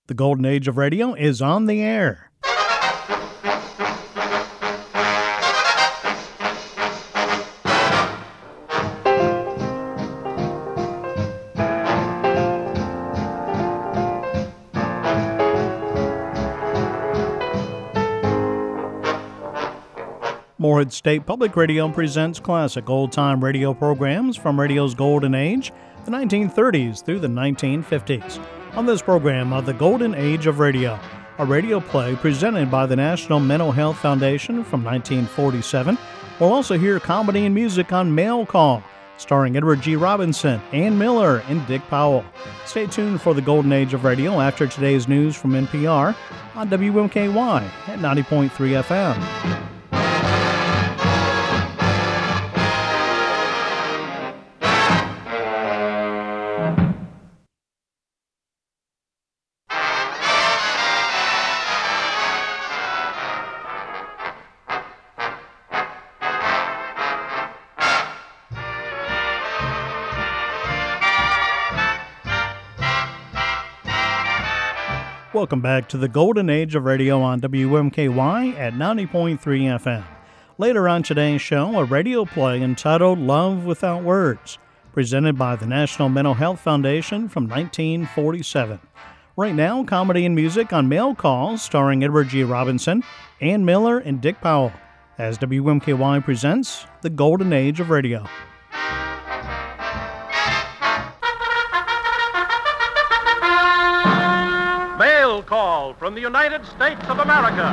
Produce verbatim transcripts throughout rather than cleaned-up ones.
The golden age of radio is on the air. Morehead State Public Radio presents classic old-time radio programs from radio's golden age, the nineteen thirties through the nineteen fifties. On this program of the Golden Age of Radio, a radio play presented by the National Mental Health Foundation from nineteen forty-seven. We'll also hear comedy and music on Mail Call, starring Edward G. Robinson, Ann Miller, and Dick Powell. Stay tuned for the Golden Age of Radio after today's news from N P R on W M K Y at ninety point three F M. Welcome back to the Golden Age of Radio on W M K Y at ninety point three F M. Later on today's show, a radio play entitled Love Without Words, presented by the National Mental Health Foundation from nineteen forty-seven. Right now, comedy and music on Mail Call, starring Edward G. Robinson, Ann Miller, and Dick Powell, as W M K Y presents the Golden Age of Radio. Mail Call from the United States of America.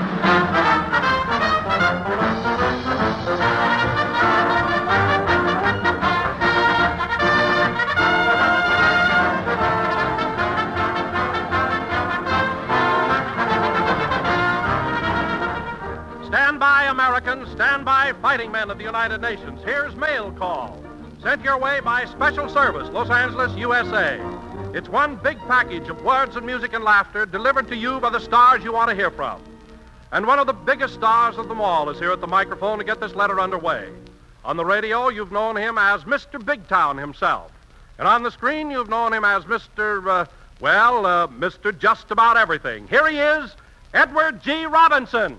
Stand by, Americans. Stand by, fighting men of the United Nations. Here's Mail Call, sent your way by Special Service, Los Angeles, U S A. It's one big package of words and music and laughter delivered to you by the stars you want to hear from. And one of the biggest stars of them all is here at the microphone to get this letter underway. On the radio, you've known him as Mister Big Town himself. And on the screen, you've known him as Mister, uh, well, uh, Mister Just About Everything. Here he is, Edward G. Robinson.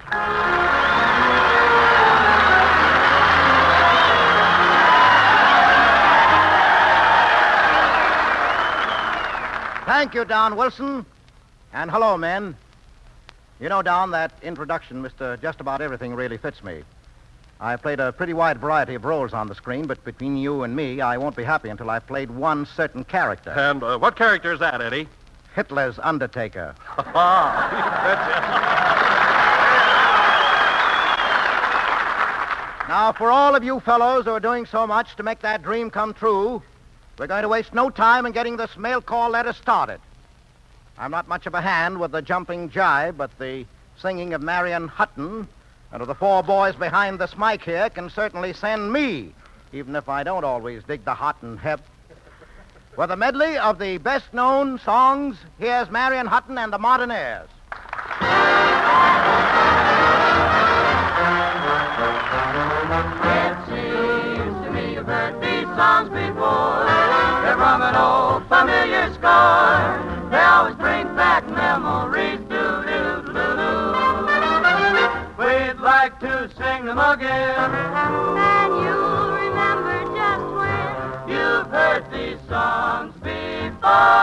Thank you, Don Wilson. And hello, men. You know, Don, that introduction, Mister Just About Everything, really fits me. I've played a pretty wide variety of roles on the screen, but between you and me, I won't be happy until I've played one certain character. And uh, what character is that, Eddie? Hitler's Undertaker. Now, for all of you fellows who are doing so much to make that dream come true, we're going to waste no time in getting this mail call letter started. I'm not much of a hand with the jumping jive, but the singing of Marion Hutton and of the four boys behind this mic here can certainly send me, even if I don't always dig the hot and hep. With a medley of the best-known songs, here's Marion Hutton and the Modernaires. It seems to me you've heard these songs before. They're from an old familiar score. They always bring back memories. Do-do-do-do-do. We'd like to sing them again. And you'll remember just when You've heard these songs before.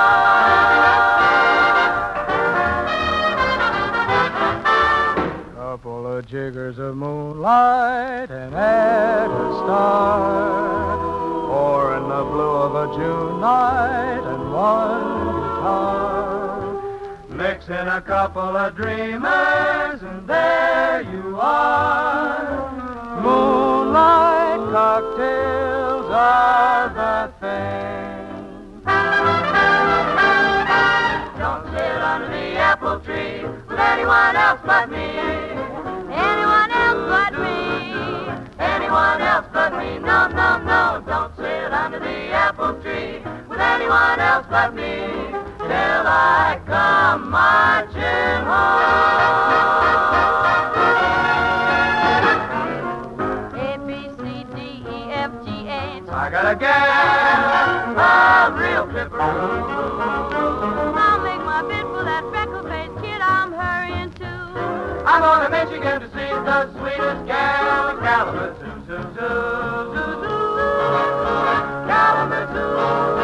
Couple of jiggers of moonlight and add a star, or in the blue of a June night and one guitar. Mix in a couple of dreamers and there you are. Moonlight cocktails are the thing. Don't sit under the apple tree with anyone else but me. anyone else but me. Anyone else but me. No, no, no. Don't sit under the apple tree with anyone else but me. Till I come marching home. A, B, C, D, E, F, G, H. I got a gal, a real clipper. I'll make my bid for that freckle-faced kid I'm hurrying to. I'm going to Michigan to see the sweetest gal in Kalamazoo. Zoo, zoo, zoo, zoo. Kalamazoo.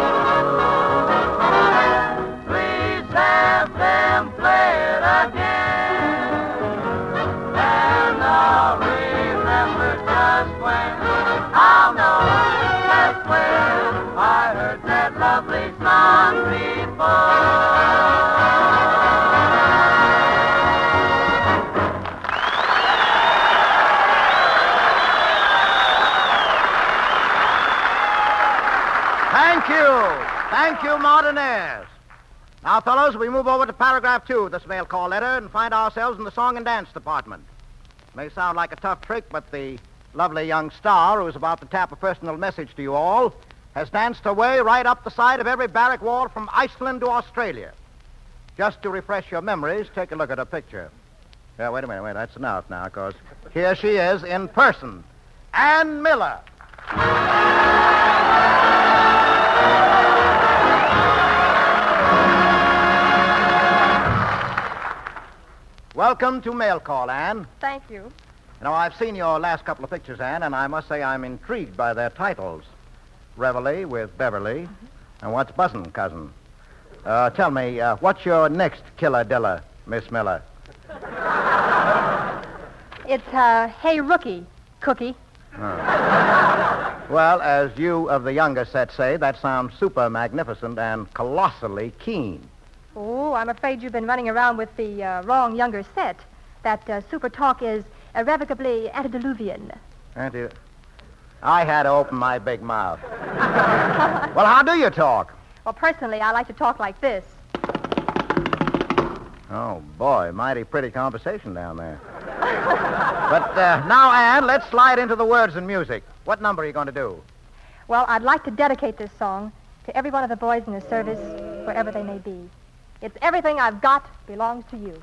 Please have them play it again. And I'll remember just when. I'll know just when I heard that lovely song before. Thank you. Thank you, Martinez. Now, fellows, we move over to paragraph two of this mail call letter and find ourselves in the song and dance department. May sound like a tough trick, but the lovely young star who is about to tap a personal message to you all has danced her way right up the side of every barrack wall from Iceland to Australia. Just to refresh your memories, take a look at her picture. Yeah, wait a minute, wait, that's enough now, because here she is in person. Ann Miller. Welcome to Mail Call, Ann. Thank you. Now, I've seen your last couple of pictures, Ann, and I must say I'm intrigued by their titles. Reveille with Beverly, mm-hmm. and What's Buzzin', Cousin? Uh, tell me, uh, what's your next killer dilla, Miss Miller? It's, uh, Hey Rookie, Cookie. Oh. Well, as you of the younger set say, that sounds super magnificent and colossally keen. Oh, I'm afraid you've been running around with the uh, wrong younger set. That uh, super talk is irrevocably antediluvian. Anti... I had to open my big mouth. Well, how do you talk? Well, personally, I like to talk like this. Oh, boy, mighty pretty conversation down there. But uh, now, Ann, let's slide into the words and music. What number are you going to do? Well, I'd like to dedicate this song to every one of the boys in the service, wherever they may be. It's Everything I've Got Belongs to You.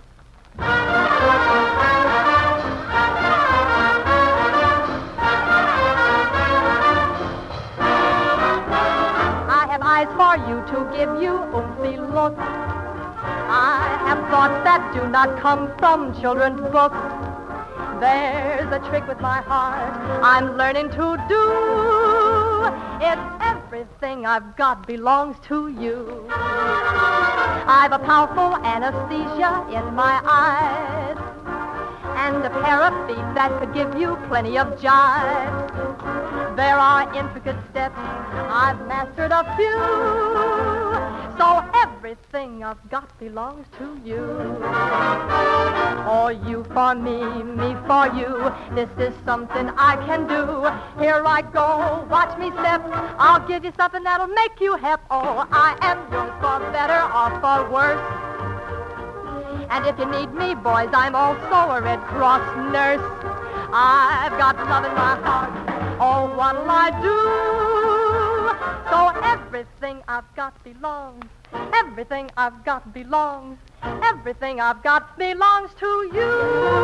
I have eyes for you to give you oomphy looks. I have thoughts that do not come from children's books. There's a trick with my heart I'm learning to do. It's everything I've got belongs to you. I've a powerful anesthesia in my eyes and a pair of feet that could give you plenty of jive. There are intricate steps, I've mastered a few, so everything I've got belongs to you. Oh, you for me, me for you, this is something I can do. Here I go, watch me step, I'll give you something that'll make you hep. Oh, I am yours for better or for worse. And if you need me, boys, I'm also a Red Cross nurse. I've got love in my heart, oh, what'll I do? So everything I've got belongs, everything I've got belongs, everything I've got belongs to you.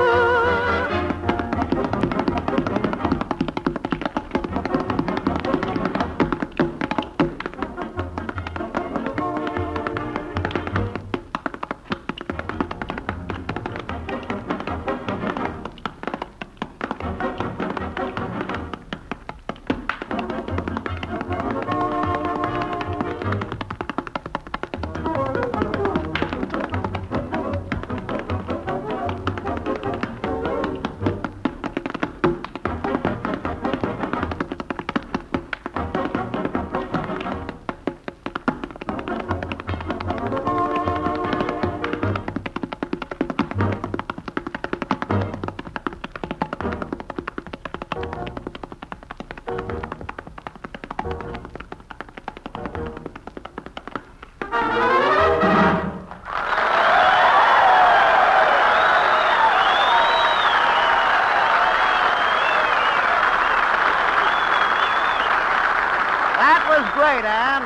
Great, Ann.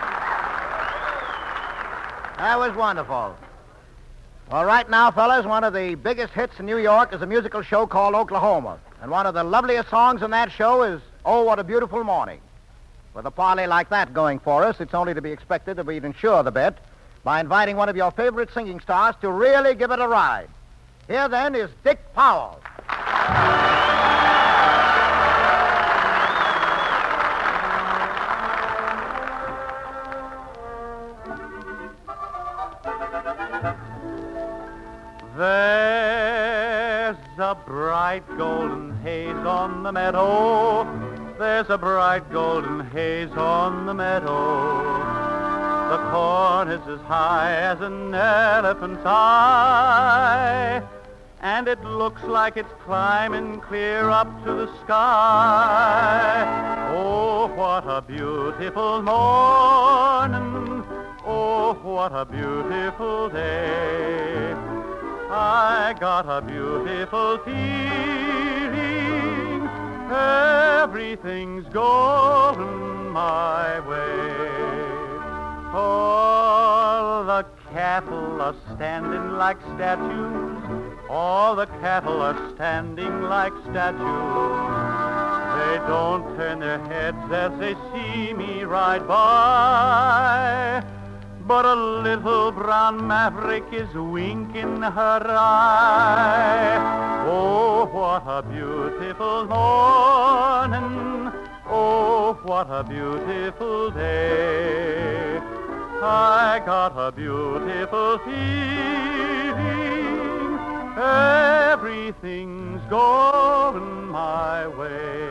That was wonderful. Well, right now, fellas, one of the biggest hits in New York is a musical show called Oklahoma. And one of the loveliest songs in that show is Oh, What a Beautiful Morning. With a parley like that going for us, it's only to be expected that we'd ensure the bet by inviting one of your favorite singing stars to really give it a ride. Here, then, is Dick Powell. There's a bright golden haze on the meadow. There's a bright golden haze on the meadow. The corn is as high as an elephant's eye, and it looks like it's climbing clear up to the sky. Oh, what a beautiful morning. Oh, what a beautiful day. I got a beautiful feeling. Everything's going my way. All the cattle are standing like statues. All the cattle are standing like statues. They don't turn their heads as they see me ride by. But a little brown maverick is winking her eye. Oh, what a beautiful morning. Oh, what a beautiful day. I got a beautiful feeling. Everything's going my way.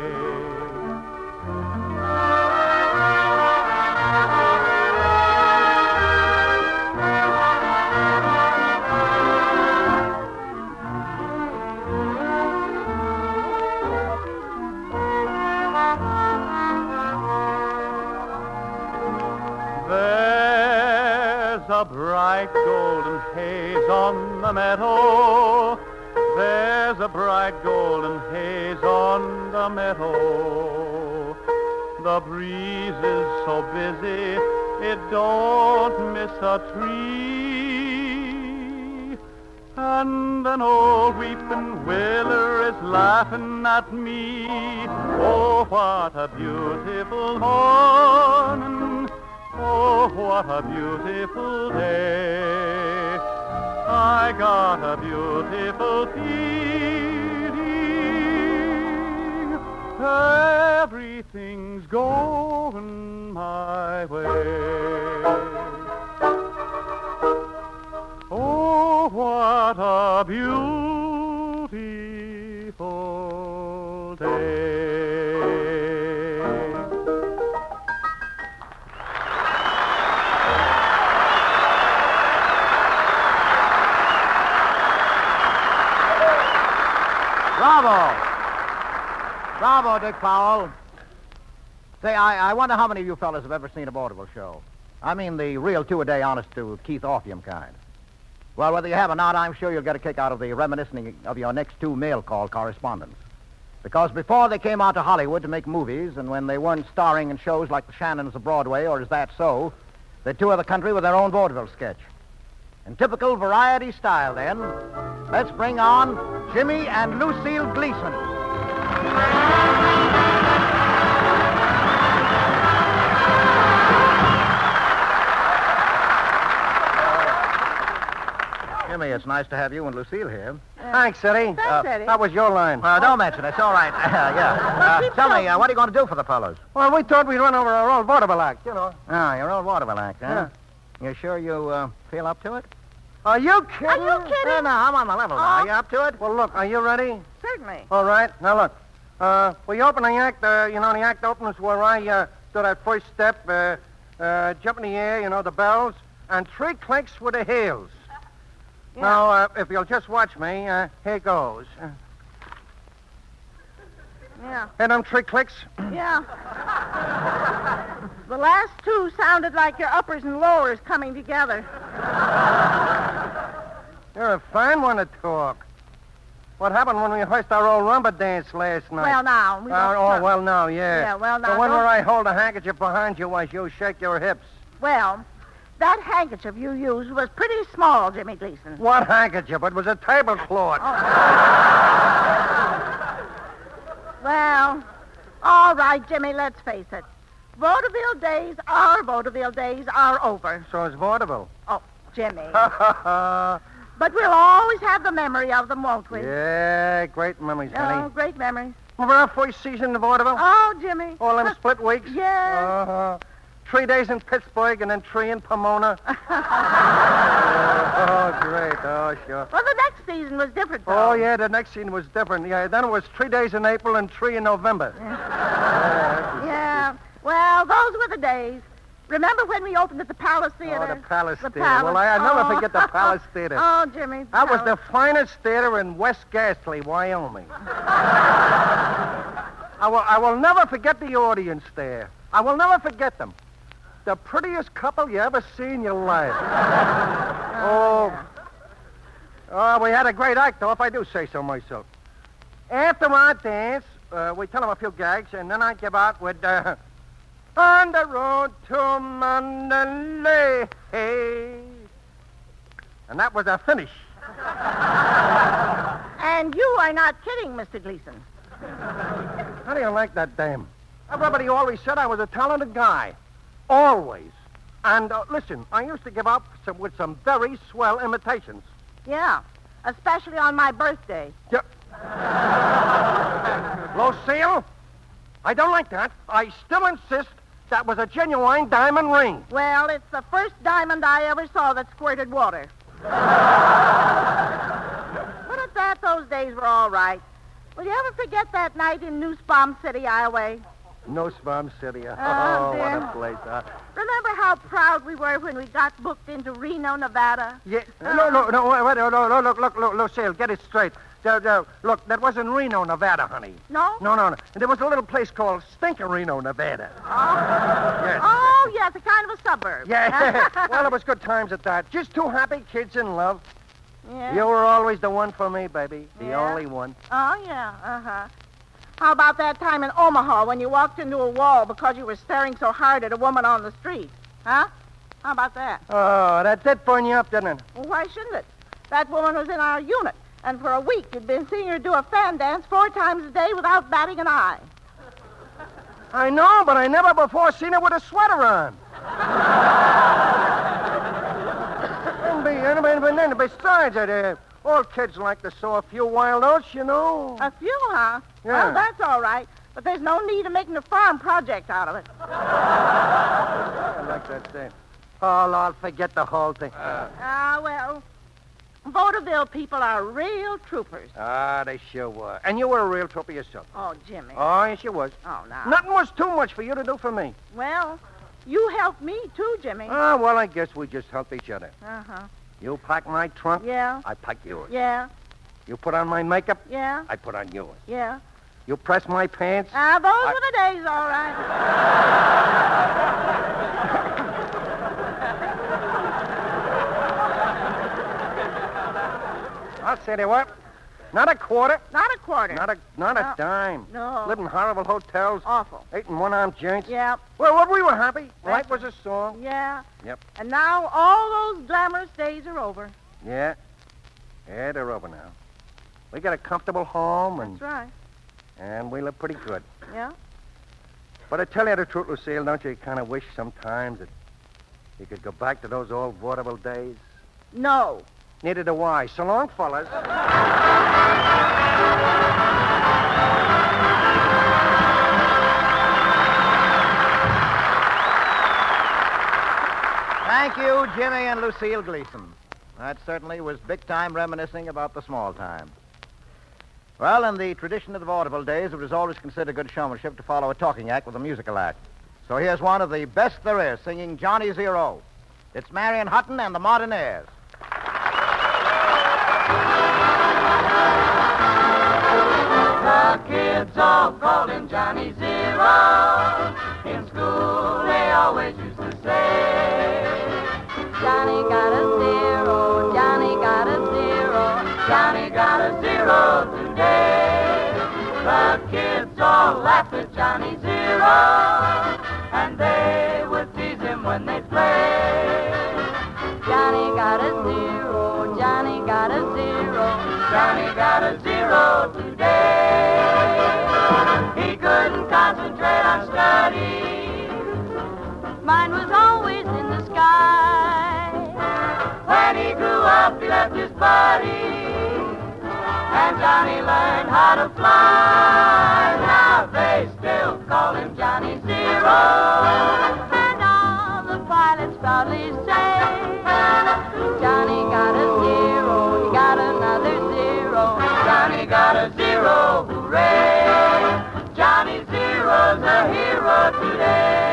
A bright golden haze on the meadow. There's a bright golden haze on the meadow. The breeze is so busy it don't miss a tree. And an old weeping willow is laughing at me. Oh, what a beautiful morning. Oh, what a beautiful day. I got a beautiful feeling. Everything's going my way. Oh, what a beautiful day. Bravo. Bravo, Dick Powell. Say, I, I wonder how many of you fellas have ever seen a vaudeville show. I mean the real two-a-day honest-to-Keith Orpheum kind. Well, whether you have or not, I'm sure you'll get a kick out of the reminiscing of your next two mail call correspondents. Because before they came out to Hollywood to make movies, and when they weren't starring in shows like The Shannons of Broadway or Is That So, they toured the country with their own vaudeville sketch. In typical variety style, then, let's bring on Jimmy and Lucille Gleason. Jimmy, it's nice to have you and Lucille here. Uh, Thanks, Eddie. Thanks, uh, Eddie. That was your line. Uh, don't mention it. It's all right. yeah. Uh, tell me, uh, what are you going to do for the fellows? Well, we thought we'd run over our old vaudeville act, you know. Ah, your old vaudeville act, huh? Yeah. You sure you uh, feel up to it? Are you kidding? Are you kidding? No, no, I'm on the level now. Oh. Are you up to it? Well, look, are you ready? Certainly. All right. Now, look. Uh, we open the act, uh, you know, the act opens where I uh, do that first step, uh, uh, jump in the air, you know, the bells, and three clicks with the heels. Yeah. Now, uh, if you'll just watch me, uh, here goes. Uh, Yeah. Hear them three clicks? Yeah. The last two sounded like your uppers and lowers coming together. You're a fine one to talk. What happened when we rehearsed our old rumba dance last night? Well, now. We Uh, don't oh, talk- well, now, yeah. Yeah, well, now, The one don't- where I hold a handkerchief behind you while you shake your hips. Well, that handkerchief you used was pretty small, Jimmy Gleason. What handkerchief? It was a tablecloth. Oh. Well, all right, Jimmy, let's face it. Vaudeville days, our vaudeville days are over. So is vaudeville. Oh, Jimmy. yeah, But we'll always have the memory of them, won't we? great memories, Oh, honey. great memories. Remember our first season of vaudeville? Oh, Jimmy. All them split weeks? Yeah. Uh-huh. Three days in Pittsburgh and then three in Pomona. oh, great. Oh, sure. Well, the next season was different, though. Oh, yeah, the next scene was different. Yeah, then it was three days in April and three in November. Yeah. Yeah. Well, those were the days. Remember when we opened at the Palace Theater? Oh, the Palace The Theater. Palace. Well, I, I'll never Oh. forget the Palace Theater. Oh, Jimmy. the That was the Palace. finest theater in West Gastley, Wyoming. I will, I will never forget the audience there. I will never forget them. The prettiest couple you ever see in your life. oh. Oh, we had a great act, though, if I do say so myself. After our dance, uh, we tell them a few gags, and then I give out with, uh, On the road to Mandalay. And that was a finish. And you are not kidding, Mister Gleason. How do you like that dame? Everybody always said I was a talented guy. Always. And uh, listen, I used to give up some, with some very swell imitations. Yeah, especially on my birthday. Yeah. Lucille, I don't like that. I still insist that was a genuine diamond ring. Well, it's the first diamond I ever saw that squirted water. But at that, those days were all right. Will you ever forget that night in Nussbaum City, Iowa? Nussbaum City. Oh, Oh, what dear. a place. Uh, Remember how proud we were when we got booked into Reno, Nevada? yeah. No, no, no, wait, wait, no, no, look, look, look, Lucille, get it straight. Uh, uh, look, that wasn't Reno, Nevada, honey. No? No, no, no. There was a little place called Stinkerino, Nevada. Oh, Yes. oh yes, a kind of a suburb. Yeah. Well, it was good times at that. Just two happy kids in love. Yeah. You were always the one for me, baby. The Yeah. only one. Oh, yeah, uh-huh. How about that time in Omaha when you walked into a wall because you were staring so hard at a woman on the street? Huh? How about that? Oh, that did burn you up, didn't it? Well, why shouldn't it? That woman was in our unit, and for a week you'd been seeing her do a fan dance four times a day without batting an eye. I know, but I never before seen her with a sweater on. and, be, and, and, and then besides that, uh, all kids like to sow a few wild oats, you know. A few, huh? Yeah. Well, that's all right, but there's no need of making a farm project out of it. I like that thing. Oh, Lord, forget the whole thing. Ah, well, vaudeville people are real troopers. Ah, they sure were. And you were a real trooper yourself. Oh, Jimmy. Oh, yes, you was. Oh, now. Nothing was too much for you to do for me. Well, you helped me, too, Jimmy. Ah, well, I guess we just help each other. Uh-huh. You pack my trunk, Yeah, I pack yours. yeah, You put on my makeup, yeah, I put on yours. yeah. You press my pants. Ah, those I- were the days, all right. I'll say they were. Not a quarter. Not a quarter. Not a not a No. dime. No. Lived in horrible hotels. Awful. Eating one-arm joints. Yeah, Well, well, we were happy. Right. Life was a song. yeah. Yep. And now all those glamorous days are over. Yeah. Yeah, they're over now. We got a comfortable home, and That's right. and we live pretty good. Yeah? But I tell you the truth, Lucille, don't you kind of wish sometimes that you could go back to those old vaudeville days? No. Neither do I. So long, fellas. Thank you, Jimmy and Lucille Gleason. That certainly was big time reminiscing about the small time. Well, in the tradition of the vaudeville days, it was always considered good showmanship to follow a talking act with a musical act. So here's one of the best there is, singing Johnny Zero. It's Marion Hutton and the Modernaires. The kids all called him Johnny Zero. In school they always used to say, Johnny got a zero, Johnny got a zero. Johnny got a zero today. The kids all laughed at Johnny Zero, and they would tease him when they played. Johnny got a zero, Johnny got a zero. Johnny got a zero today. He couldn't concentrate on studies, Mine was always in the sky. When he grew up, he left his buddy, and Johnny learned how to fly. Now they still call him Johnny Zero, And all the pilots proudly say, Johnny got a zero, he got another zero. Johnny got a zero, hooray! Johnny Zero's a hero today.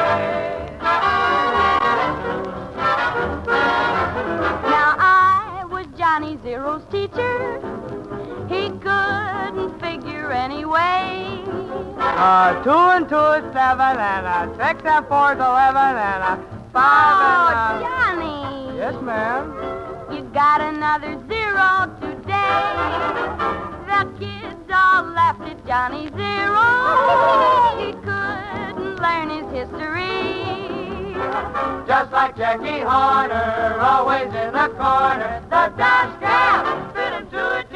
Now I was Johnny Zero's teacher. He couldn't figure anyway. Uh, two and two is seven, and uh, six and four is eleven, and uh, five Oh, and... Uh... Johnny! Yes, ma'am. You got another zero today. The kids all laughed at Johnny Zero. He couldn't learn his history. Just like Jackie Horner, always in the corner, the dash cam fit him to a T.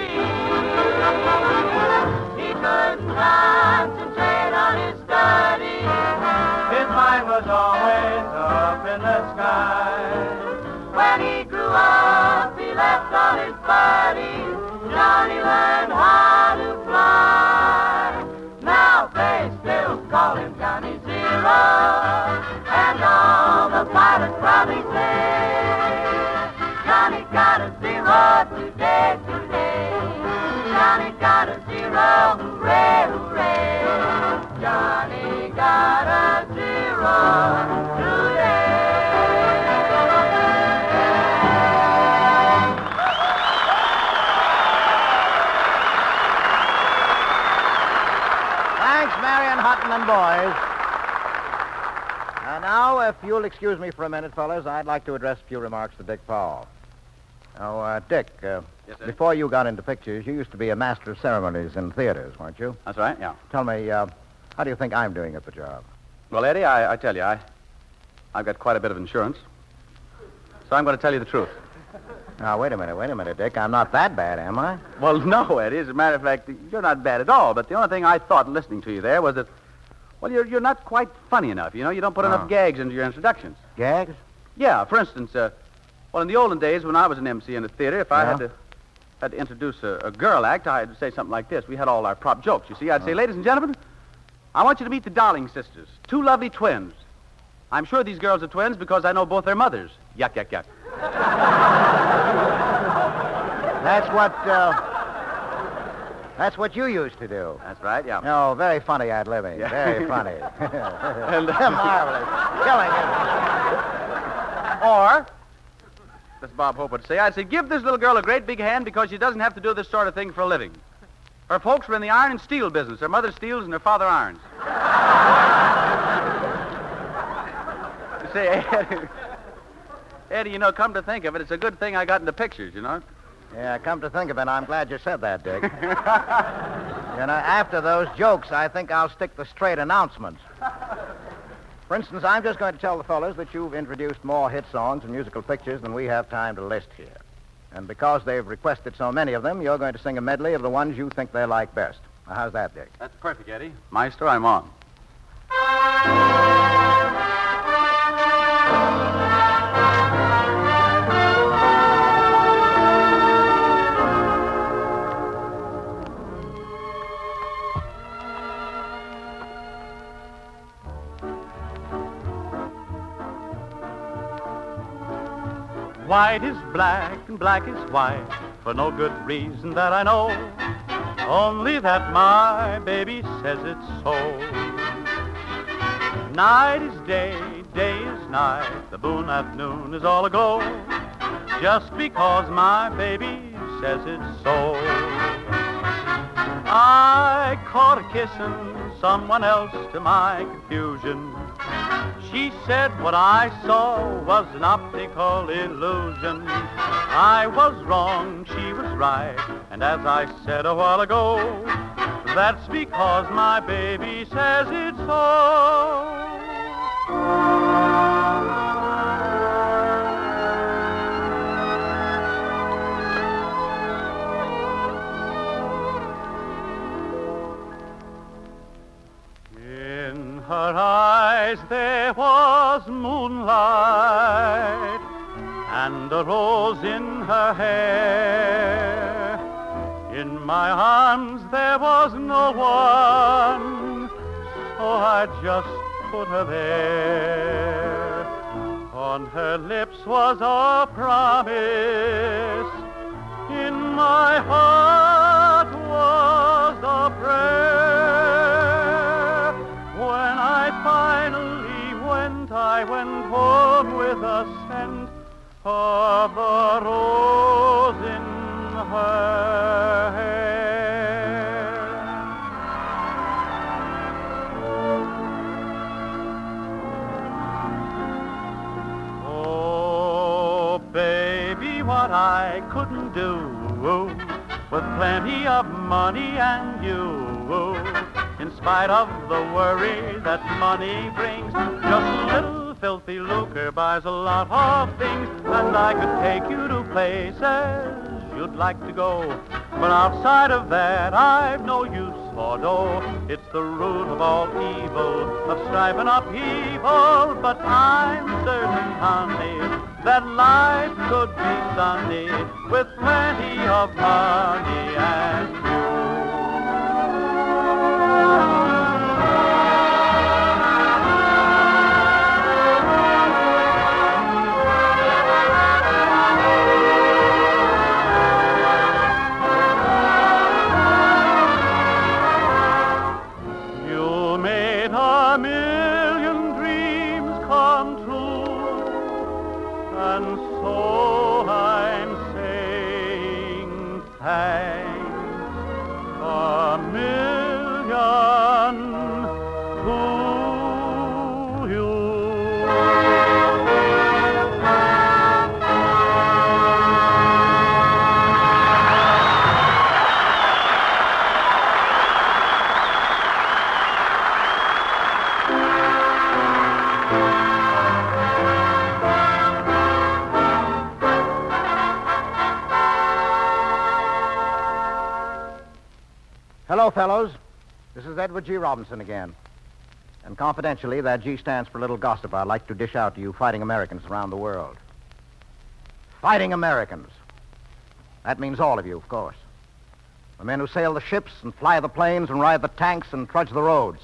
He couldn't concentrate on his studies. His mind was always up in the sky. When he grew up, he left all his buddies. Johnny learned how to fly. Now they still call him Johnny Zero, and all the pilots probably say, Johnny got a zero today, today. Johnny got a zero, hooray, hooray. Johnny got a zero today. Thanks, Marion Hutton and boys. And now, if you'll excuse me for a minute, fellas, I'd like to address a few remarks to Dick Powell. Now, uh, Dick, uh, Yes, sir. before you got into pictures, you used to be a master of ceremonies in theaters, weren't you? That's right, yeah. Tell me, uh, how do you think I'm doing at the job? Well, Eddie, I, I tell you, I, I've got quite a bit of insurance. So I'm going to tell you the truth. Now, wait a minute, wait a minute, Dick. I'm not that bad, am I? Well, no, Eddie. As a matter of fact, you're not bad at all. But the only thing I thought listening to you there was that, well, you're, you're not quite funny enough. You know, you don't put Oh. enough gags into your introductions. Gags? Yeah, for instance, uh, well, in the olden days when I was an M C in a theater, if I Yeah? had to had to introduce a, a girl act, I'd say something like this. We had all our prop jokes, you see. I'd say, ladies and gentlemen, I want you to meet the Darling sisters, two lovely twins. I'm sure these girls are twins because I know both their mothers. Yuck, yuck, yuck. That's what, uh, that's what you used to do. That's right, yeah. No, very funny ad-libbing. Yeah. Very funny. And, uh, Marvelous. Killing it. Or, as Bob Hope would say, I'd say, give this little girl a great big hand because she doesn't have to do this sort of thing for a living. Her folks were in the iron and steel business. Her mother steels and her father irons. You see, Eddie, Eddie, you know, come to think of it, it's a good thing I got into pictures, you know. Yeah, come to think of it, I'm glad you said that, Dick. You know, after those jokes, I think I'll stick to straight announcements. For instance, I'm just going to tell the fellows that you've introduced more hit songs and musical pictures than we have time to list here. And because they've requested so many of them, you're going to sing a medley of the ones you think they like best. Now, how's that, Dick? That's perfect, Eddie. Maestro, I'm on. White is black and black is white, for no good reason that I know, only that my baby says it's so. Night is day, day is night, the moon at noon is all aglow, just because my baby says it's so. I caught her kissing someone else to my confusion. She said what I saw was an optical illusion. I was wrong, she was right, and as I said a while ago, that's because my baby says it's so. In her eyes eyes there was moonlight, and a rose in her hair. In my arms there was no one, so I just put her there. On her lips was a promise, in my heart was a prayer. When I finally went, I went home with a scent of the rose in her hair. Oh, baby, what I couldn't do with plenty of money and you. In spite of the worry that money brings, just a little filthy lucre buys a lot of things, and I could take you to places you'd like to go. But outside of that, I've no use for dough. It's the root of all evil, of strife and upheaval. But I'm certain, honey, that life could be sunny with plenty of money and you. Hello, fellows. This is Edward G. Robinson again. And confidentially, that G stands for little gossip I'd like to dish out to you fighting Americans around the world. Fighting Americans. That means all of you, of course. The men who sail the ships and fly the planes and ride the tanks and trudge the roads.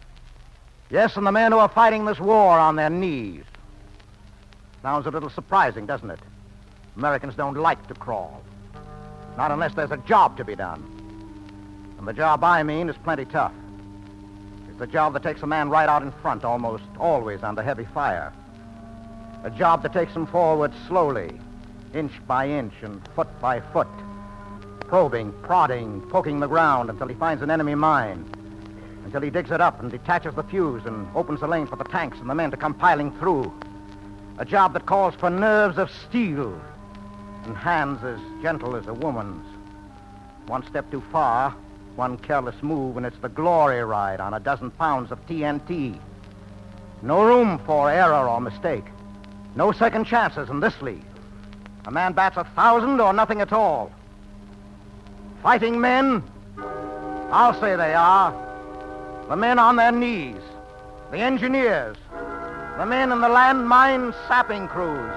Yes, and the men who are fighting this war on their knees. Sounds a little surprising, doesn't it? Americans don't like to crawl. Not unless there's a job to be done. And the job I mean is plenty tough. It's a job that takes a man right out in front, almost always under heavy fire. A job that takes him forward slowly, inch by inch and foot by foot, probing, prodding, poking the ground until he finds an enemy mine, until he digs it up and detaches the fuse and opens the lane for the tanks and the men to come piling through. A job that calls for nerves of steel and hands as gentle as a woman's. One step too far, one careless move, and it's the glory ride on a dozen pounds of T N T. No room for error or mistake. No second chances in this league. A man bats a thousand or nothing at all. Fighting men, I'll say they are. The men on their knees, the engineers, the men in the landmine sapping crews.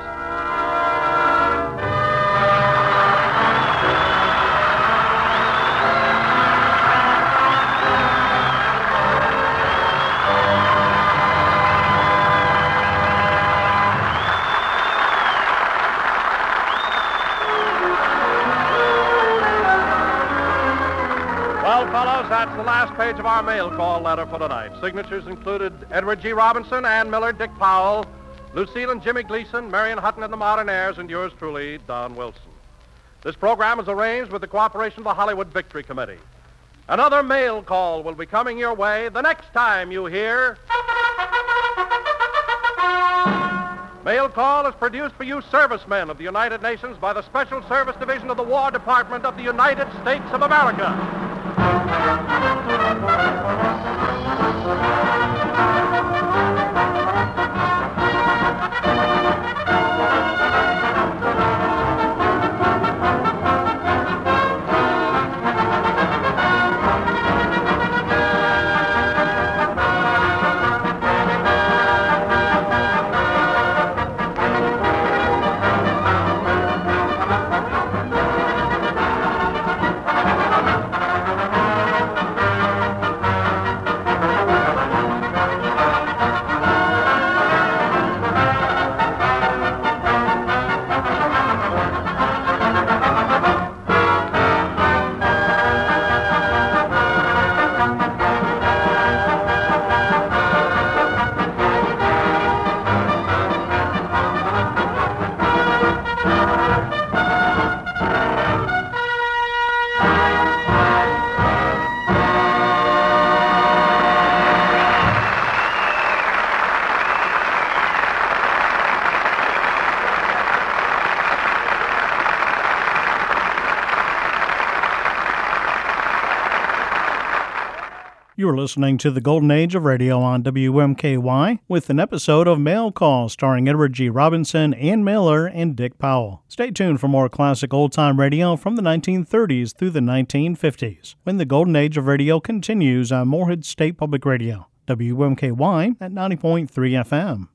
Fellows, that's the last page of our mail call letter for tonight. Signatures included Edward G. Robinson, Ann Miller, Dick Powell, Lucille and Jimmy Gleason, Marion Hutton and the Modernaires, and yours truly, Don Wilson. This program is arranged with the cooperation of the Hollywood Victory Committee. Another mail call will be coming your way the next time you hear... Mail Call is produced for you servicemen of the United Nations by the Special Service Division of the War Department of the United States of America. You're listening to the Golden Age of Radio on W M K Y with an episode of Mail Call starring Edward G. Robinson, Ann Miller, and Dick Powell. Stay tuned for more classic old-time radio from the nineteen thirties through the nineteen fifties, when the Golden Age of Radio continues on Morehead State Public Radio, W M K Y at ninety point three F M.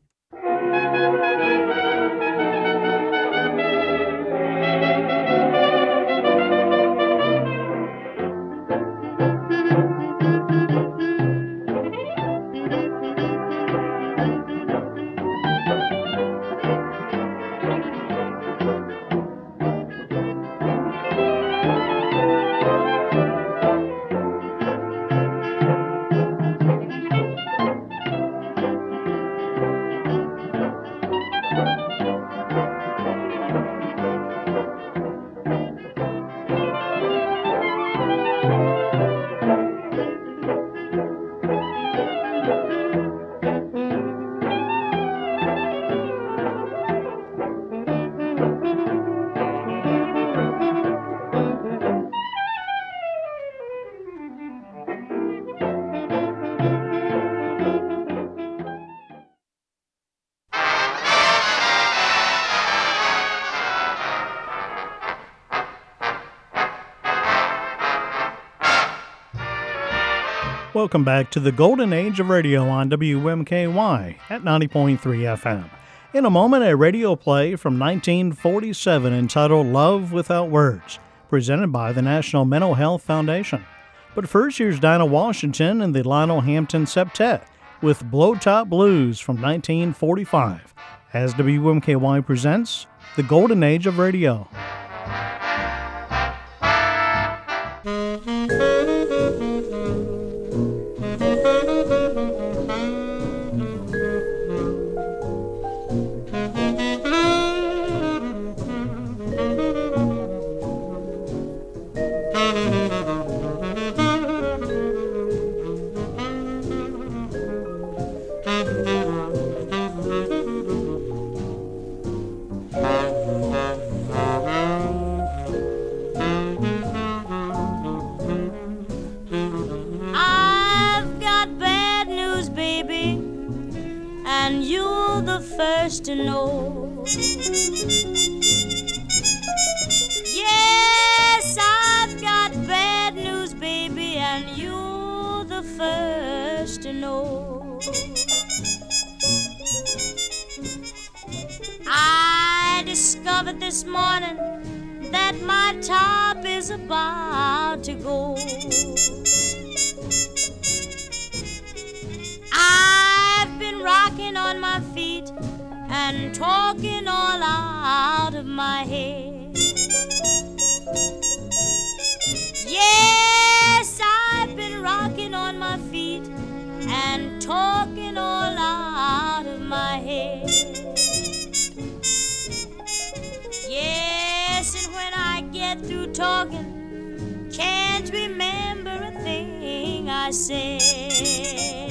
Welcome back to the Golden Age of Radio on W M K Y at ninety point three F M. In a moment, a radio play from nineteen forty-seven entitled Love Without Words, presented by the National Mental Health Foundation. But first, here's Dinah Washington and the Lionel Hampton Septet with Blowtop Blues from nineteen forty-five, as W M K Y presents the Golden Age of Radio. To know. Yes, I've got bad news, baby, and you're the first to know. I discovered this morning that my top is about to go. I've been rocking on my feet and talking all out of my head. Yes, I've been rocking on my feet and talking all out of my head. Yes, and when I get through talking, can't remember a thing I said.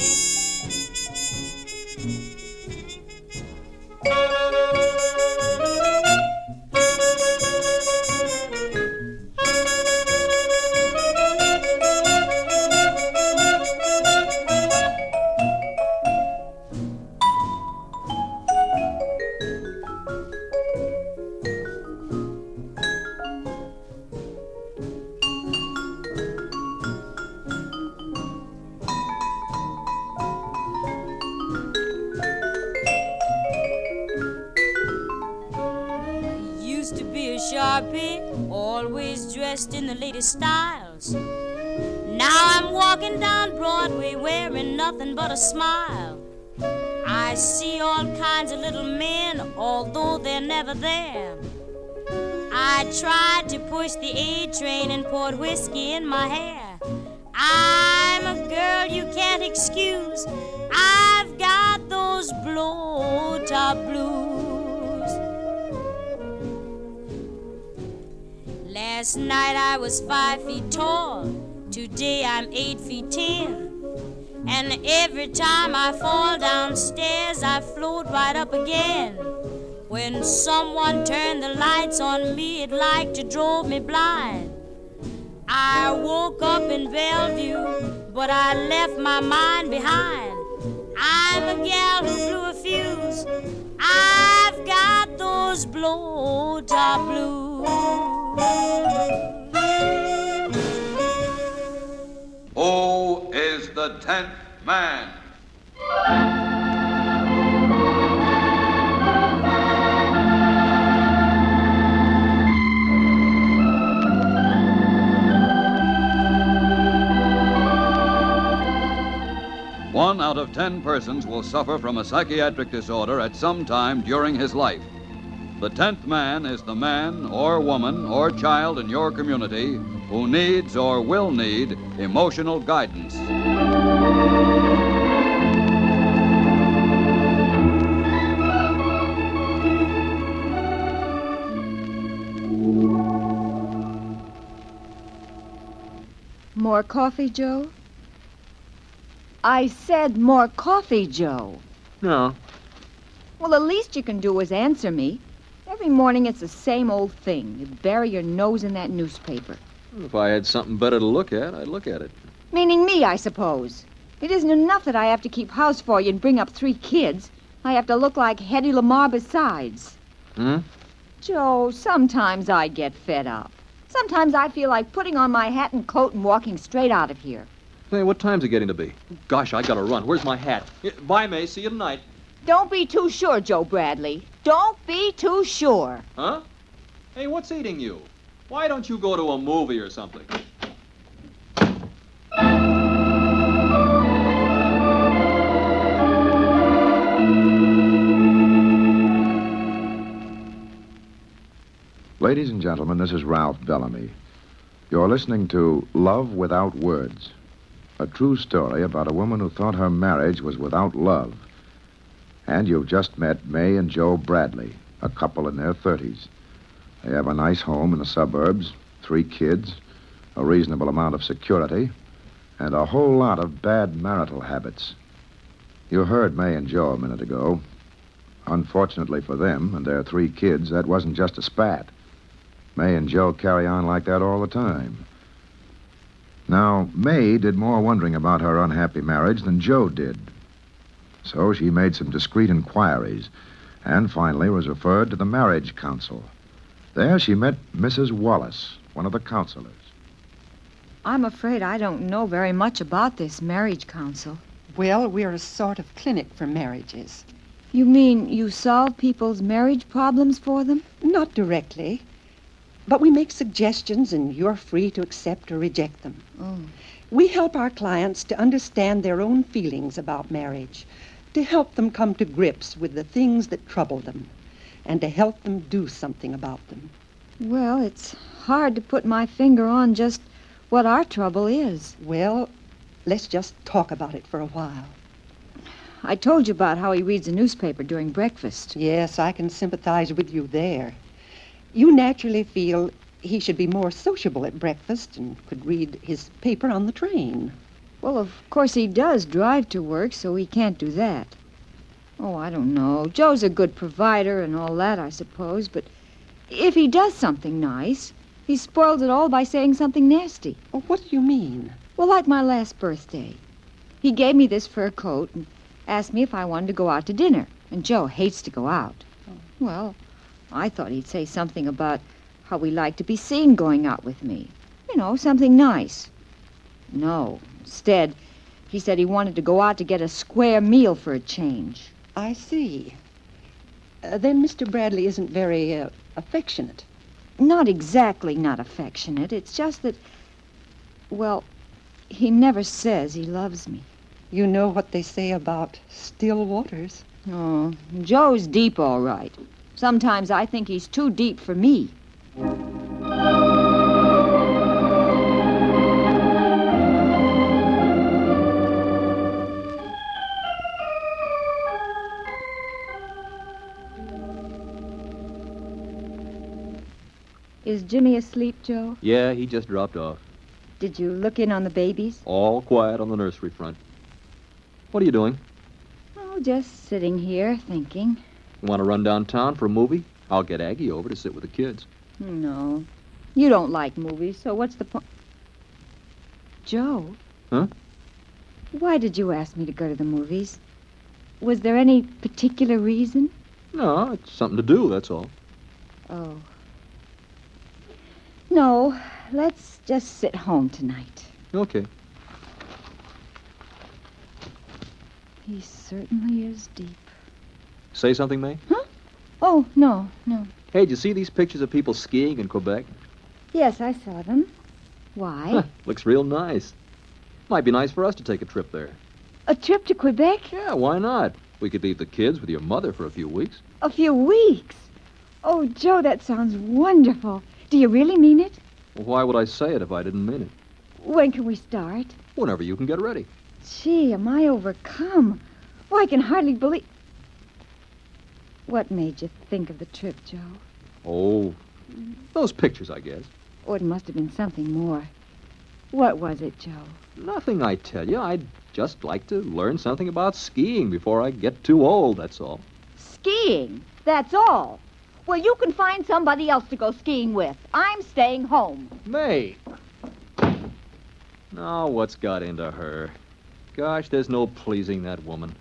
Always dressed in the latest styles. Now I'm walking down Broadway wearing nothing but a smile. I see all kinds of little men, although they're never there. I tried to push the A train and poured whiskey in my hair. I'm a girl you can't excuse. I've got those blow-top blues. Last night I was five feet tall. Today I'm eight feet ten. And every time I fall downstairs, I float right up again. When someone turned the lights on me, it like to drove me blind. I woke up in Bellevue, but I left my mind behind. I'm a gal who blew a fuse. I've got those blow-top blues. Who is the tenth man? One out of ten persons will suffer from a psychiatric disorder at some time during his life. The tenth man is the man or woman or child in your community who needs or will need emotional guidance. More coffee, Joe? I said more coffee, Joe. No. Well, the least you can do is answer me. Every morning it's the same old thing. You bury your nose in that newspaper. If I had something better to look at, I'd look at it. Meaning me, I suppose. It isn't enough that I have to keep house for you and bring up three kids. I have to look like Hedy Lamarr besides. Hmm? Joe, sometimes I get fed up. Sometimes I feel like putting on my hat and coat and walking straight out of here. Hey, what time's it getting to be? Gosh, I gotta run. Where's my hat? Bye, May. See you tonight. Don't be too sure, Joe Bradley. Don't be too sure. Huh? Hey, what's eating you? Why don't you go to a movie or something? Ladies and gentlemen, this is Ralph Bellamy. You're listening to Love Without Words, a true story about a woman who thought her marriage was without love. And you've just met May and Joe Bradley, a couple in their thirties. They have a nice home in the suburbs, three kids, a reasonable amount of security, and a whole lot of bad marital habits. You heard May and Joe a minute ago. Unfortunately for them and their three kids, that wasn't just a spat. May and Joe carry on like that all the time. Now, May did more wondering about her unhappy marriage than Joe did. So she made some discreet inquiries and finally was referred to the marriage council. There she met Missus Wallace, one of the counselors. I'm afraid I don't know very much about this marriage council. Well, we're a sort of clinic for marriages. You mean you solve people's marriage problems for them? Not directly. But we make suggestions, and you're free to accept or reject them. Oh. We help our clients to understand their own feelings about marriage, to help them come to grips with the things that trouble them, and to help them do something about them. Well, it's hard to put my finger on just what our trouble is. Well, let's just talk about it for a while. I told you about how he reads a newspaper during breakfast. Yes, I can sympathize with you there. You naturally feel he should be more sociable at breakfast and could read his paper on the train. Well, of course he does drive to work, so he can't do that. Oh, I don't know. Joe's a good provider and all that, I suppose, but if he does something nice, he spoils it all by saying something nasty. Oh, what do you mean? Well, like my last birthday. He gave me this fur coat and asked me if I wanted to go out to dinner, and Joe hates to go out. Oh. Well, I thought he'd say something about how he liked to be seen going out with me. You know, something nice. No. Instead, he said he wanted to go out to get a square meal for a change. I see. Uh, then Mister Bradley isn't very uh, affectionate. Not exactly not affectionate. It's just that, well, he never says he loves me. You know what they say about still waters. Oh, Joe's deep, all right. Sometimes I think he's too deep for me. Is Jimmy asleep, Joe? Yeah, he just dropped off. Did you look in on the babies? All quiet on the nursery front. What are you doing? Oh, just sitting here, thinking. You want to run downtown for a movie? I'll get Aggie over to sit with the kids. No. You don't like movies, so what's the point? Joe? Huh? Why did you ask me to go to the movies? Was there any particular reason? No, it's something to do, that's all. Oh. No, let's just sit home tonight. Okay. He certainly is deep. Say something, May? Huh? Oh, no, no. Hey, did you see these pictures of people skiing in Quebec? Yes, I saw them. Why? Huh, looks real nice. Might be nice for us to take a trip there. A trip to Quebec? Yeah, why not? We could leave the kids with your mother for a few weeks. A few weeks? Oh, Joe, that sounds wonderful. Do you really mean it? Well, why would I say it if I didn't mean it? When can we start? Whenever you can get ready. Gee, am I overcome? Oh, I can hardly believe... What made you think of the trip, Joe? Oh, those pictures, I guess. Oh, it must have been something more. What was it, Joe? Nothing, I tell you. I'd just like to learn something about skiing before I get too old, that's all. Skiing? That's all? Well, you can find somebody else to go skiing with. I'm staying home. May! Now, what's got into her? Gosh, there's no pleasing that woman.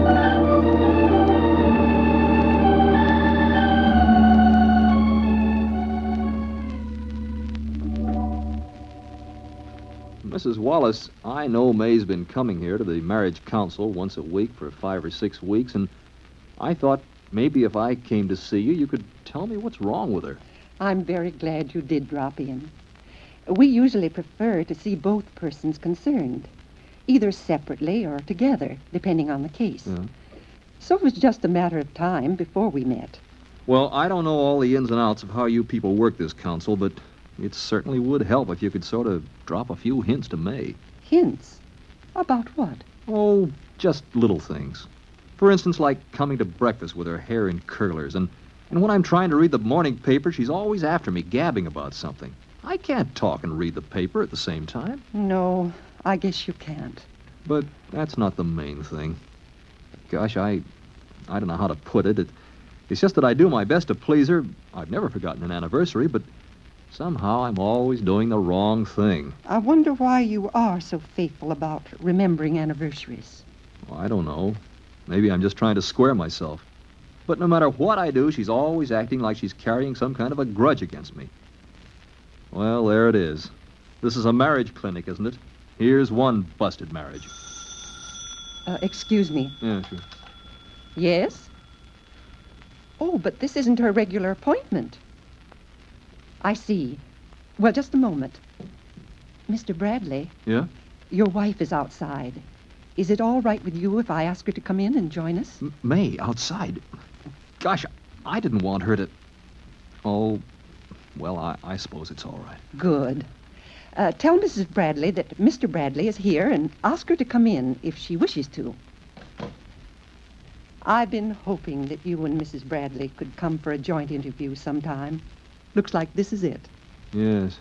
Missus Wallace, I know May's been coming here to the marriage council once a week for five or six weeks, and I thought maybe if I came to see you, you could tell me what's wrong with her. I'm very glad you did drop in. We usually prefer to see both persons concerned, either separately or together, depending on the case. Yeah. So it was just a matter of time before we met. Well, I don't know all the ins and outs of how you people work this council, but it certainly would help if you could sort of drop a few hints to May. Hints? About what? Oh, just little things. For instance, like coming to breakfast with her hair in curlers, and, and when I'm trying to read the morning paper, she's always after me, gabbing about something. I can't talk and read the paper at the same time. No, I guess you can't. But that's not the main thing. Gosh, I I don't know how to put it. it. It's just that I do my best to please her. I've never forgotten an anniversary, but somehow I'm always doing the wrong thing. I wonder why you are so faithful about remembering anniversaries. Well, I don't know. Maybe I'm just trying to square myself. But no matter what I do, she's always acting like she's carrying some kind of a grudge against me. Well, there it is. This is a marriage clinic, isn't it? Here's one busted marriage. Uh, excuse me. Yeah, sure. Yes? Oh, but this isn't her regular appointment. I see. Well, just a moment. Mister Bradley, Yeah? your wife is outside. Is it all right with you if I ask her to come in and join us? M- May, outside? Gosh, I didn't want her to... Oh, well, I, I suppose it's all right. Good. Uh, tell Missus Bradley that Mister Bradley is here and ask her to come in if she wishes to. I've been hoping that you and Missus Bradley could come for a joint interview sometime. Looks like this is it. Yes.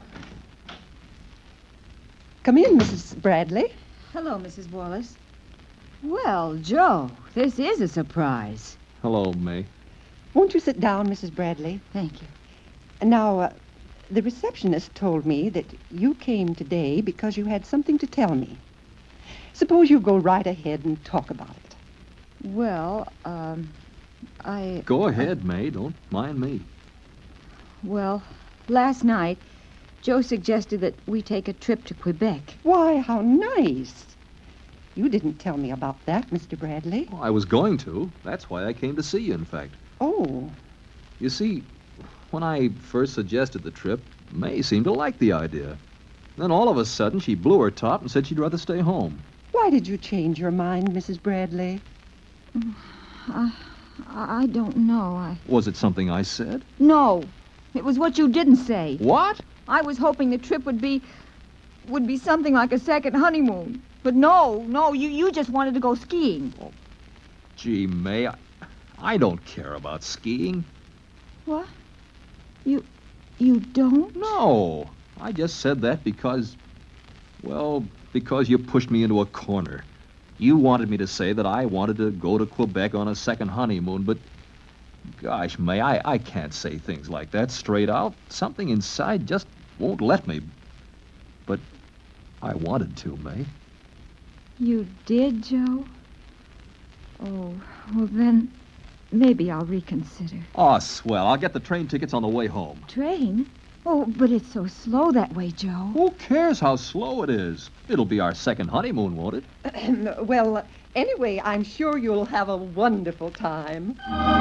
Come in, Missus Bradley. Hello, Missus Wallace. Well, Joe, this is a surprise. Hello, May. Won't you sit down, Missus Bradley? Thank you. Now, uh, the receptionist told me that you came today because you had something to tell me. Suppose you go right ahead and talk about it. Well, um, I... Go ahead, May. Don't mind me. Well, last night, Joe suggested that we take a trip to Quebec. Why, how nice. You didn't tell me about that, Mister Bradley. Well, I was going to. That's why I came to see you, in fact. Oh. You see, when I first suggested the trip, May seemed to like the idea. Then all of a sudden, she blew her top and said she'd rather stay home. Why did you change your mind, Missus Bradley? I, I don't know. I... Was it something I said? No. It was what you didn't say. What? I was hoping the trip would be... would be something like a second honeymoon. But no, no, you, you just wanted to go skiing. Oh, gee, May, I, I don't care about skiing. What? You... you don't? No. I just said that because... well, because you pushed me into a corner. You wanted me to say that I wanted to go to Quebec on a second honeymoon, but... Gosh, May, I, I can't say things like that straight out. Something inside just won't let me. But I wanted to, May. You did, Joe? Oh, well then, maybe I'll reconsider. Oh, swell. I'll get the train tickets on the way home. Train? Oh, but it's so slow that way, Joe. Who cares how slow it is? It'll be our second honeymoon, won't it? Well, anyway, I'm sure you'll have a wonderful time.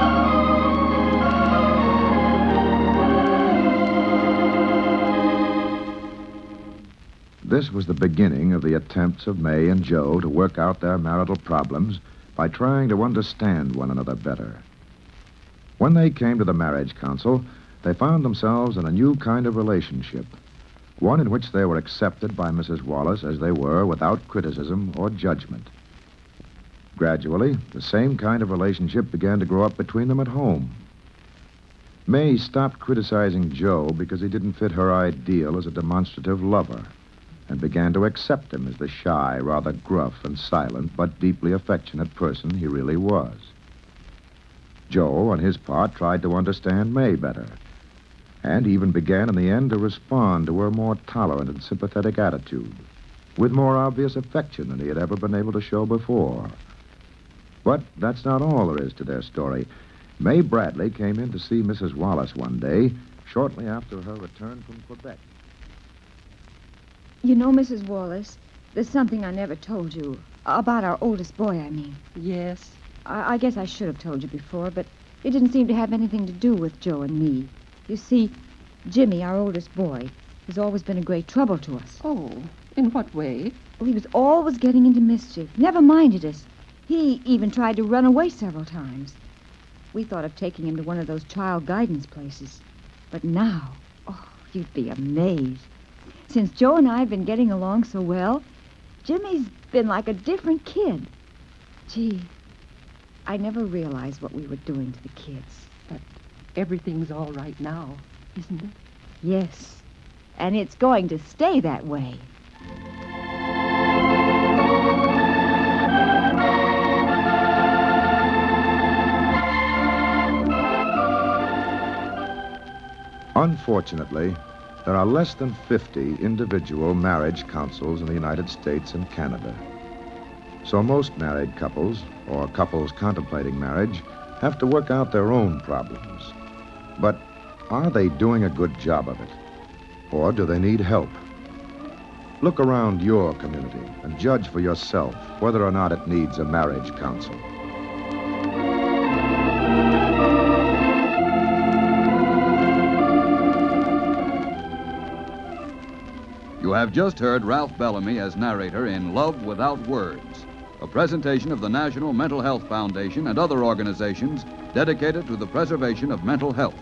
This was the beginning of the attempts of May and Joe to work out their marital problems by trying to understand one another better. When they came to the marriage council, they found themselves in a new kind of relationship, one in which they were accepted by Missus Wallace as they were without criticism or judgment. Gradually, the same kind of relationship began to grow up between them at home. May stopped criticizing Joe because he didn't fit her ideal as a demonstrative lover, and began to accept him as the shy, rather gruff and silent, but deeply affectionate person he really was. Joe, on his part, tried to understand May better, and even began in the end to respond to her more tolerant and sympathetic attitude, with more obvious affection than he had ever been able to show before. But that's not all there is to their story. May Bradley came in to see Missus Wallace one day, shortly after her return from Quebec. You know, Missus Wallace, there's something I never told you. About our oldest boy, I mean. Yes? I, I guess I should have told you before, but it didn't seem to have anything to do with Joe and me. You see, Jimmy, our oldest boy, has always been a great trouble to us. Oh, in what way? Well, he was always getting into mischief, never minded us. He even tried to run away several times. We thought of taking him to one of those child guidance places. But now, oh, you'd be amazed. Since Joe and I have been getting along so well, Jimmy's been like a different kid. Gee, I never realized what we were doing to the kids. But everything's all right now, isn't it? Yes, and it's going to stay that way. Unfortunately, there are less than fifty individual marriage councils in the United States and Canada. So most married couples, or couples contemplating marriage, have to work out their own problems. But are they doing a good job of it? Or do they need help? Look around your community and judge for yourself whether or not it needs a marriage council. You have just heard Ralph Bellamy as narrator in Love Without Words, a presentation of the National Mental Health Foundation and other organizations dedicated to the preservation of mental health.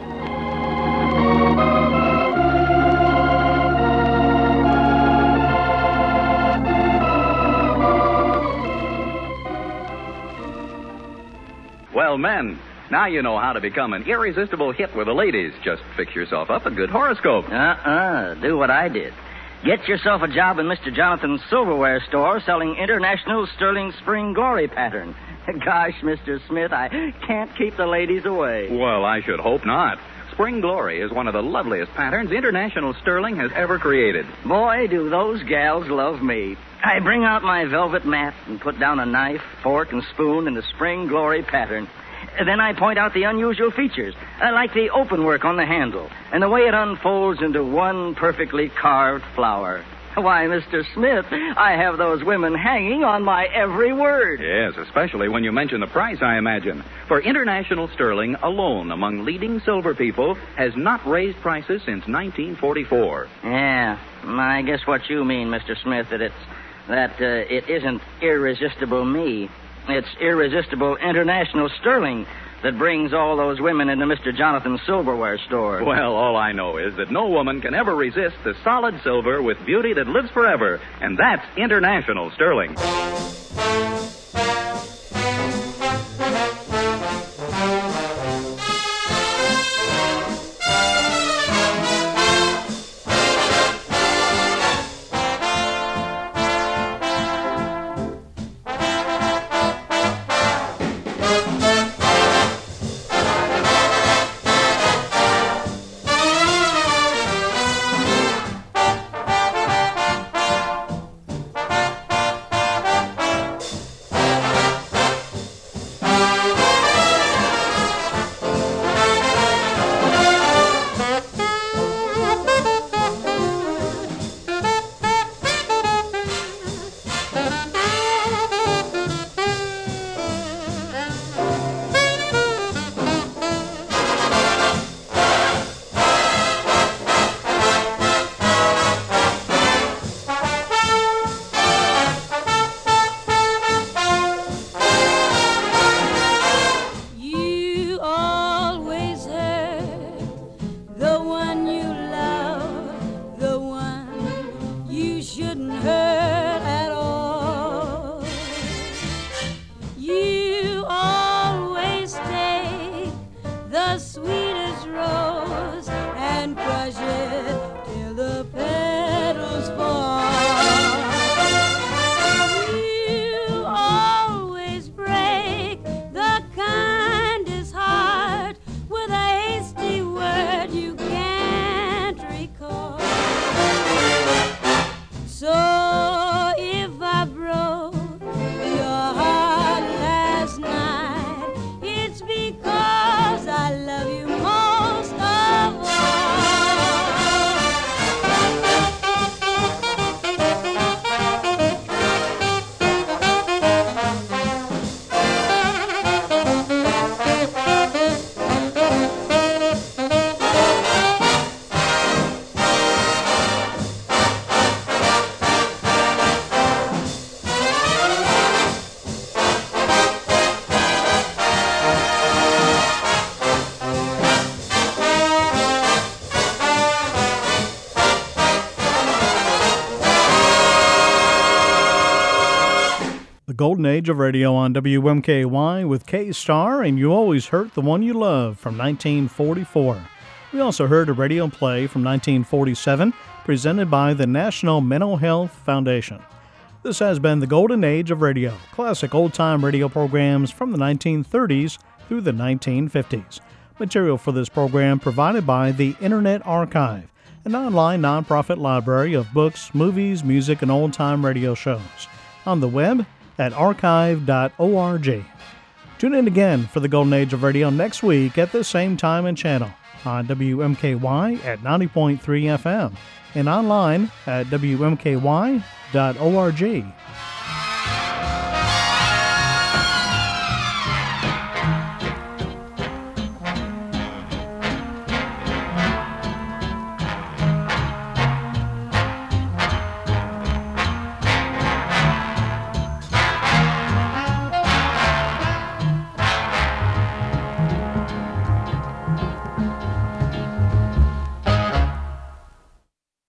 Well, men, now you know how to become an irresistible hit with the ladies. Just fix yourself up a good horoscope. Uh-uh. Do what I did. Get yourself a job in Mister Jonathan's silverware store selling International Sterling Spring Glory pattern. Gosh, Mister Smith, I can't keep the ladies away. Well, I should hope not. Spring Glory is one of the loveliest patterns International Sterling has ever created. Boy, do those gals love me. I bring out my velvet mat and put down a knife, fork, and spoon in the Spring Glory pattern. Then I point out the unusual features, uh, like the open work on the handle, and the way it unfolds into one perfectly carved flower. Why, Mister Smith, I have those women hanging on my every word. Yes, especially when you mention the price, I imagine. For International Sterling alone among leading silver people has not raised prices since nineteen forty-four. Yeah, I guess what you mean, Mister Smith, that it's that uh, it isn't irresistible me. It's irresistible International Sterling that brings all those women into Mister Jonathan's silverware store. Well, all I know is that no woman can ever resist the solid silver with beauty that lives forever, and that's International Sterling. Golden Age of Radio on W M K Y with K-Star and You Always Hurt the One You Love from nineteen forty-four. We also heard a radio play from nineteen forty-seven presented by the National Mental Health Foundation. This has been the Golden Age of Radio, classic old-time radio programs from the nineteen thirties through the nineteen fifties. Material for this program provided by the Internet Archive, an online nonprofit library of books, movies, music, and old-time radio shows. On the web at archive dot org. Tune in again for the Golden Age of Radio next week at the same time and channel on W M K Y at ninety point three F M and online at W M K Y dot org.